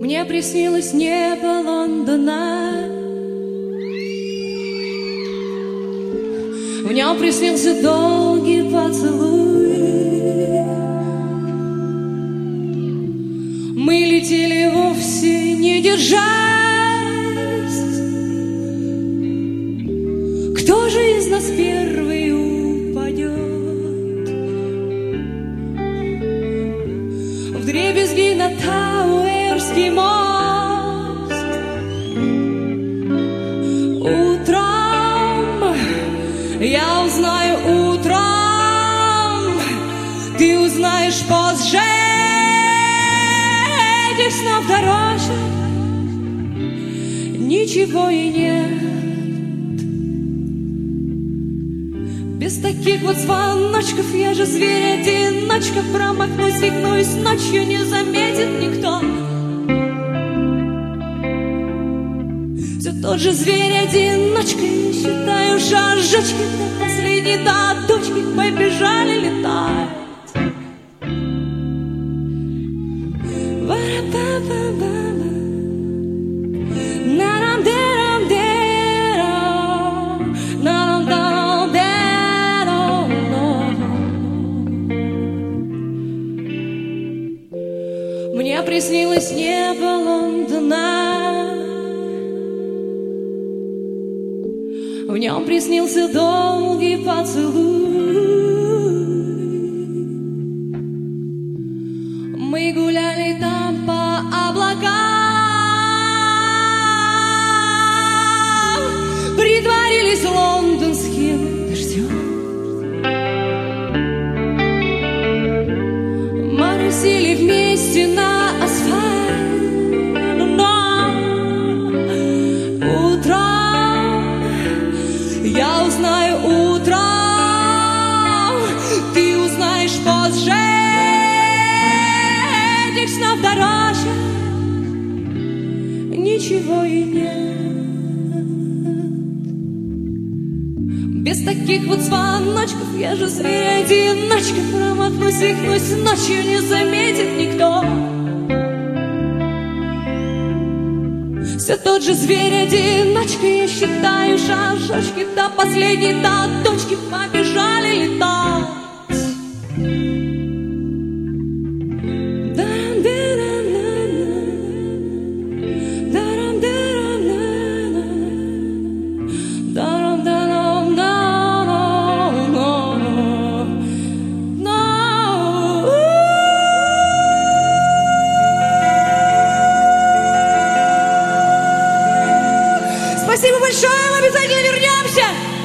Мне приснилось небо Лондона, в нем приснился долгий поцелуй. Мы летели вовсе не держась. Кто же из нас первый упадет? Вдребезги на Тауэрский мост. Утром я узнаю, утром ты узнаешь позже. Этих снов дороже ничего и нет. Без таких вот звоночков я же зверь-одиночка. Промахнусь, свихнусь, ночью не заметит никто. Все тот же зверь-одиночка. Я считаю шажочки до последней, до точки. Побежали летать. Мне приснилось небо Лондона, в нем приснился долгий поцелуй. Мы гуляли там по облакам, притворились лондонским дождем. Моросили вместе на асфальт, но утром я узнаю, утром ты узнаешь позже. Этих снов дороже ничего и нет. Без таких вот звоночков я же зверь-одиночка. Промахнусь, свихнусь, ночью не заметит никто. Все тот же зверь-одиночка. Я считаю шажочки до последней, до точки. Побежали летать. Спасибо большое, мы обязательно вернемся!